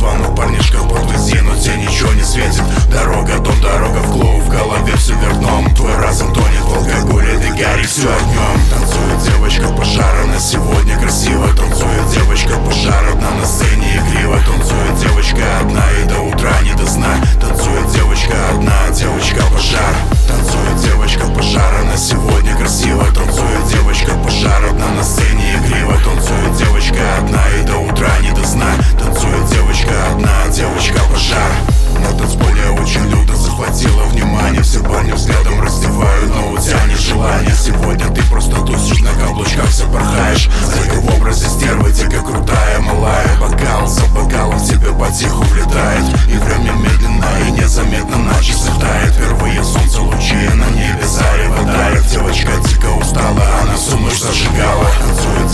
звонок, парнишка, подвези, но тебе ничего не светит. Дорога, дом, дорога в клуб, в голове все вверх дном. Твой разум тонет в алкоголе, ты горишь все огнем. Танцует девочка, пожар, она сегодня красиво. Танцует девочка, пожар, одна на сцене игриво. Танцует девочка одна и до утра не до сна. Танцует девочка одна, девочка пожар. Танцует девочка, пожар, она сегодня красиво. Танцует девочка, пожар, одна на сцене игриво. Танцует девочка одна и до утра не до сна. Танцует девочка одна, девочка пожар. На танцполе очень люто захватило внимание. Все парни взглядом раздевают, но у тебя нет желания. Сегодня ты просто тусишь, на каблучках все порхаешь. Только в образе стервы, дико крутая, малая. Бокал за бокалом в тебе потиху влетает. И время медленно и незаметно на часах тает. Впервые солнце лучи на небе зарево дарит. Девочка дико устала, она всю ночь зажигала. Танцует